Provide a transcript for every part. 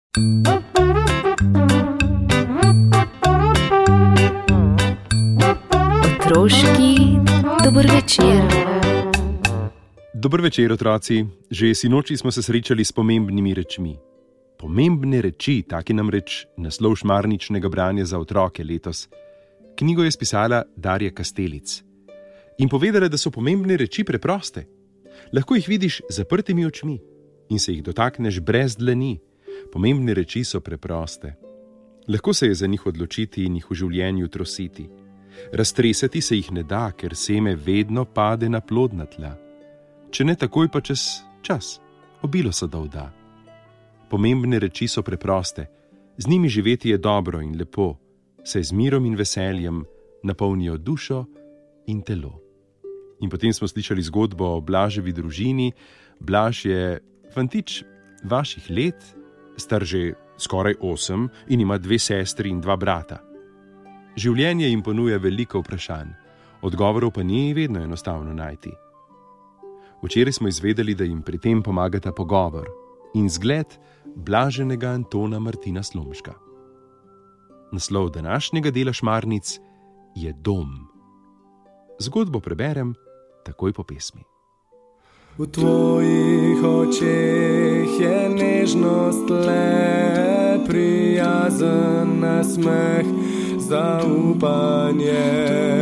Otroški dober večer. Dober večer, otroci. Že sinoči smo se srečali s pomembnimi rečmi. Pomembne reči, taki namreč naslov šmarničnega branja za otroke letos. Knjigo je spisala Darja Kastelic. In povedala, da so pomembne reči preproste. Lahko jih vidiš z zaprtimi očmi in se jih dotakneš brez dlani. Pomembne reči so preproste. Lahko se je za njih odločiti in jih v življenju trositi. Raztresati se jih ne da, ker seme vedno pade na plodna tla. Če ne takoj, pa čez čas, obilo sadov da. Pomembne reči so preproste, z njimi živeti je dobro in lepo, saj z mirom in veseljem napolnijo dušo in telo. In potem smo slišali zgodbo o Blaževi družini. Blaž je fantič vaših let, star že skoraj 8 in ima 2 sestri in 2 brata. Življenje jim ponuja veliko vprašanj, odgovorov pa ni vedno enostavno najti. Včeraj smo izvedeli, da jim pri tem pomagata pogovor in zgled blaženega Antona Martina Slomška. Naslov današnjega dela Šmarnic je Dom. Zgodbo preberem takoj po pesmi. V tvojih očeh je nežnost le, prijazen nasmeh, zaupanje.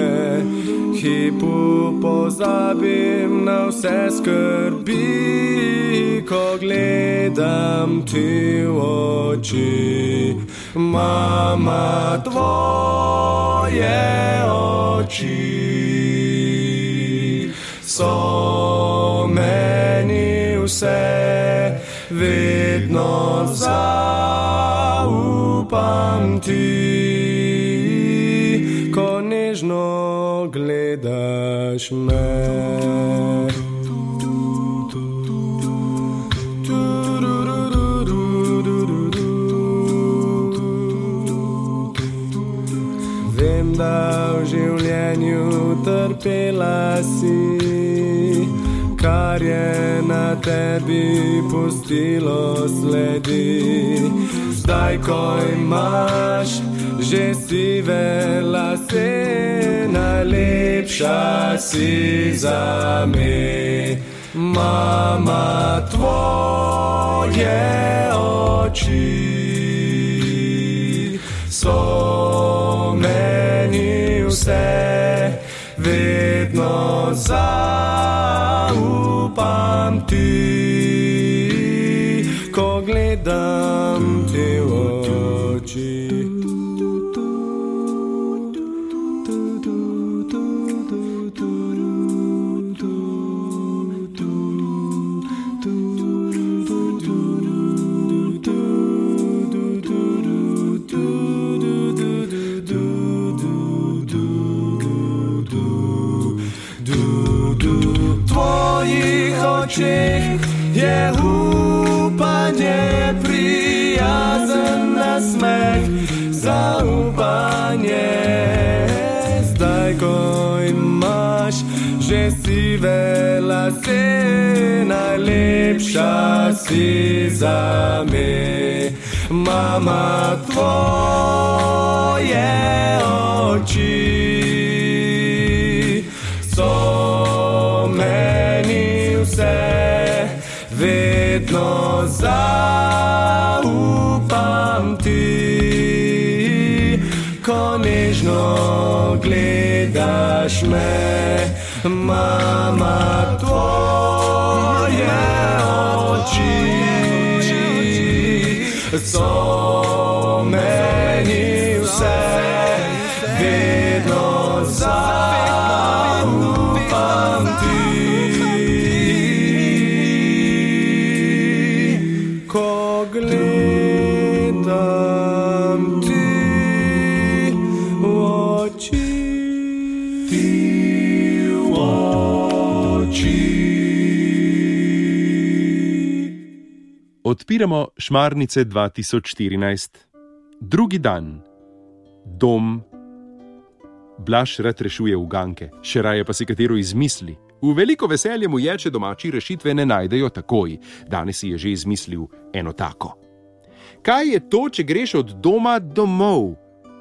Hipu pozabim na vse skrbi, ko gledam ti v oči. Mama, tvoje oči so meni vse, vedno zaupam ti, ko nežno gledaš me. Vem, da v življenju trpela si, kar je na tebi pustilo sledi. Zdaj, ko imaš že sive lase, najlepša si zame. Mama, tvoje oči so meni vse, vedno zaupam ti, ko gledam ti v oči. Je upanje, prijazen nasmeh, zaupanje. Zdaj, ko imaš že sive lase, najlepša si zame. Mama, tvoje oči so meni vse, vedno zaupam ti, ko nežno gledaš me. Mama, tvoje oči so meni vse, vedno zaupam ti, ko gledam ti v oči, ti v oči. Odpiramo Šmarnice 2014. Drugi dan. Dom. Blaž rad rešuje uganke, še raje pa si katero izmisli. V veliko veselje mu je, če domači rešitve ne najdejo takoj. Danes si je že izmislil eno tako. Kaj je to, če greš od doma domov?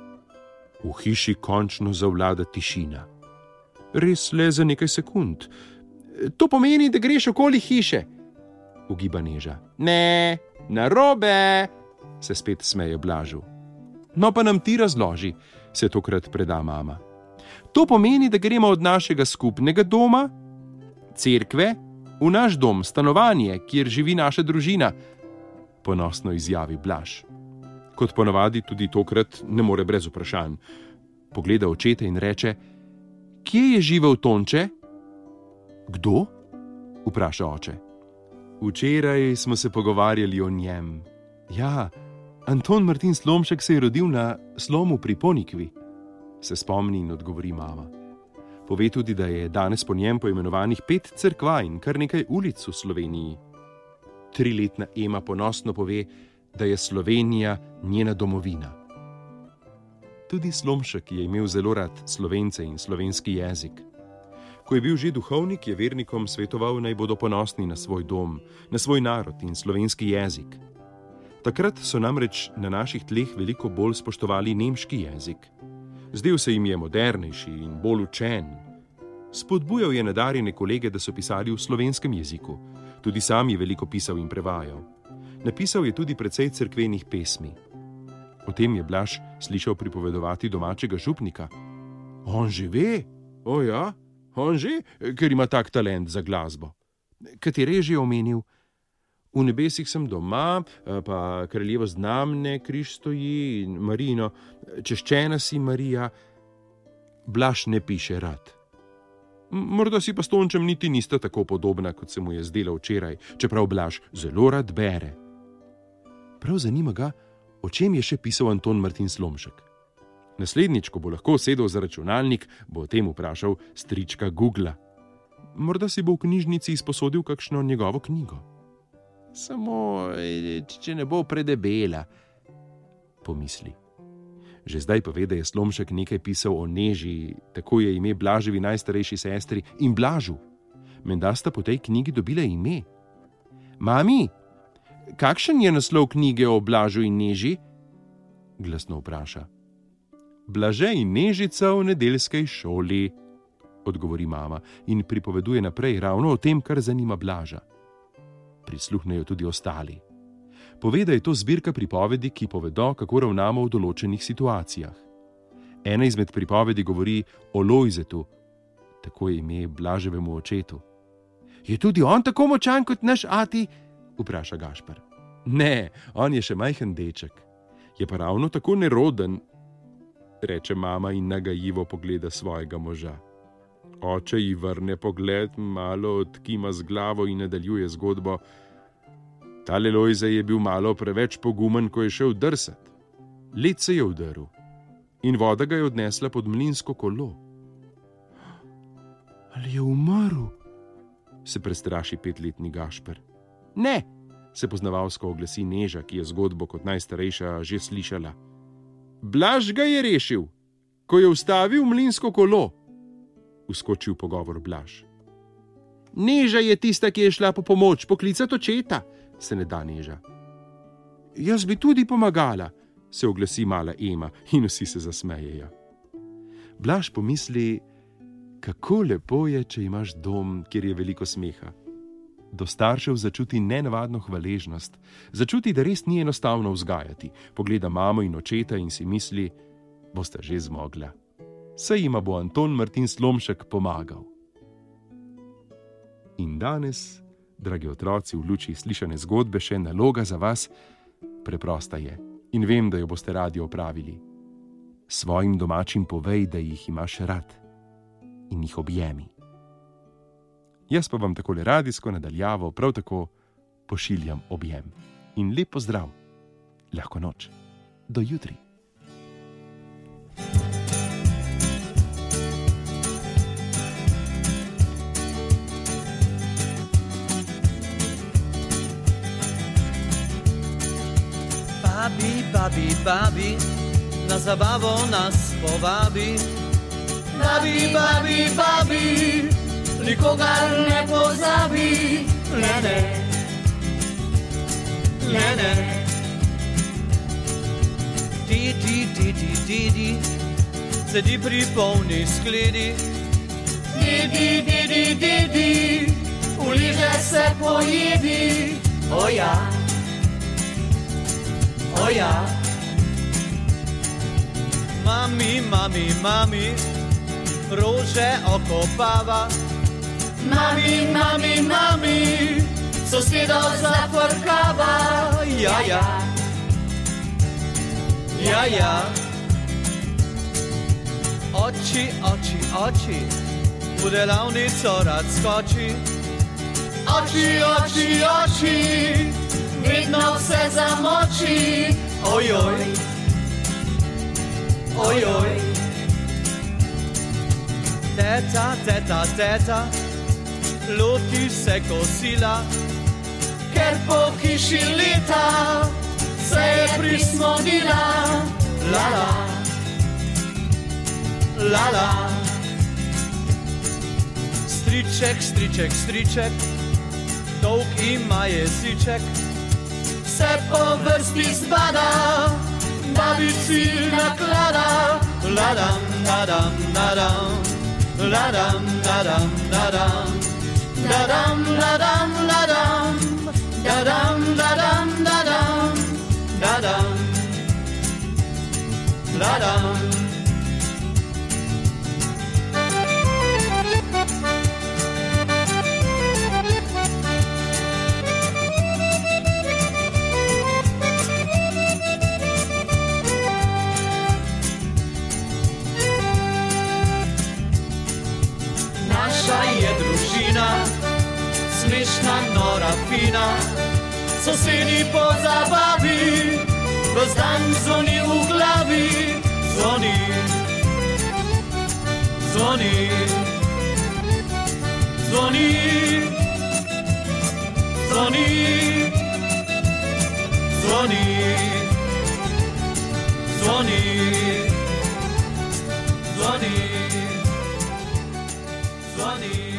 V hiši končno zavlada tišina. Res le za nekaj sekund. To pomeni, da greš okoli hiše, ugiba Neža. Ne, narobe, se spet smeje Blažu. No pa nam ti razloži, se tokrat preda mama. To pomeni, da gremo od našega skupnega doma, cerkve, v naš dom, stanovanje, kjer živi naša družina, ponosno izjavi Blaž. Kot ponavadi tudi tokrat ne more brez vprašanj. Pogleda očeta in reče: Kje je živel Tonče? Kdo? Vpraša oče. Včeraj smo se pogovarjali o njem. Ja, Anton Martin Slomšek se je rodil na Slomu pri Ponikvi, se spomni in odgovori mama. Pove tudi, da je danes po njem poimenovanih 5 cerkva in kar nekaj ulic v Sloveniji. 3-letna Ema ponosno pove, da je Slovenija njena domovina. Tudi Slomšek je imel zelo rad Slovence in slovenski jezik. Ko je bil že duhovnik, je vernikom svetoval, naj bodo ponosni na svoj dom, na svoj narod in slovenski jezik. Takrat so namreč na naših tleh veliko bolj spoštovali nemški jezik. Zdel se jim je modernejši in bolj učen. Spodbujal je nadarjene kolege, da so pisali v slovenskem jeziku. Tudi sam je veliko pisal in prevajal. Napisal je tudi precej cerkvenih pesmi. O tem je Blaž slišal pripovedovati domačega župnika. On že ve, o ja, on že, ker ima tak talent za glasbo. Katere je že omenil? V nebesih sem doma, pa kraljevo znamne, križ stoji in Marino, češčena si Marija. Blaž ne piše rad. Morda si pa s Tončem niti nista tako podobna, kot se mu je zdelo včeraj, čeprav Blaž zelo rad bere. Prav zanima ga, o čem je še pisal Anton Martin Slomšek. Naslednjič, ko bo lahko sedel za računalnik, bo o tem vprašal strička Googla. Morda si bo v knjižnici izposodil kakšno njegovo knjigo. Samo, če ne bo predebela, pomisli. Že zdaj pove, da je Slomšek nekaj pisal o Neži, tako je ime Blaževi najstarejši sestri in Blažu. Menda sta po tej knjigi dobila ime. Mami, kakšen je naslov knjige o Blažu in Neži? Glasno vpraša. Blaže in Nežica v nedeljskej šoli, odgovori mama in pripoveduje naprej ravno o tem, kar zanima Blaža. Prisluhnejo tudi ostali. Pove, da je to zbirka pripovedi, ki povedo, kako ravnamo v določenih situacijah. Ena izmed pripovedi govori o Lojzetu, tako je ime Blaževemu očetu. Je tudi on tako močan kot naš ati? Vpraša Gašper. Ne, on je še majhen deček. Je pa ravno tako neroden, reče mama in nagajivo pogleda svojega moža. Oče ji vrne pogled, malo odkima z glavo in nadaljuje zgodbo. Tale Lojze je bil malo preveč pogumen, ko je šel drsat. Led se je udrl in voda ga je odnesla pod mlinsko kolo. Ali je umrl? Se prestraši 5-letni Gašper. Ne, se poznavalsko oglasi Neža, ki je zgodbo kot najstarejša že slišala. Blaž ga je rešil, ko je ustavil mlinsko kolo. Vskoči v pogovor Blaž. Neža je tista, ki je šla po pomoč, poklicat očeta, se ne da Neža. Jaz bi tudi pomagala, se oglasi mala Ema in vsi se zasmejejo. Blaž pomisli, kako lepo je, če imaš dom, kjer je veliko smeha. Do staršev začuti nenavadno hvaležnost, začuti, da res ni enostavno vzgajati. Pogleda mamo in očeta in si misli, bosta že zmogla. Saj jima bo Anton Martin Slomšek pomagal. In danes, dragi otroci, v luči slišane zgodbe še naloga za vas preprosta je in vem, da jo boste radi opravili. Svojim domačim povej, da jih imaš rad in jih objemi. Jaz pa vam takole radijsko nadaljavo prav tako pošiljam objem. In lep pozdrav, lahko noč, do jutri. Babi, babi, babi, na zabavo nas povabi. Babi, babi, babi, nikogar ne pozabi. Ne, ne, ne, ne. Didi, sedi pri polni skledi. Didi, uliže se pojedi. Oja, Mami, rože okopava. Mami, sosedo zafrkava. Ja. Oči, v delavnico rad skoči. Oči, vedno se zamoči. Ojoj. Teta, loti se kosila, ker po hiši leta se je prismodila. Lala. Striček, dolg ima jeziček, vse po vrsti zbada, babici naklada. Ladam, dadam, dadam, ladam, dadam, dadam, dadam, dadam, dadam, dadam, dadam, dadam, dadam, ladam. Smešna, nora, fina, sosedi po zabavi, ves dan zvoni v glavi. Zvoni.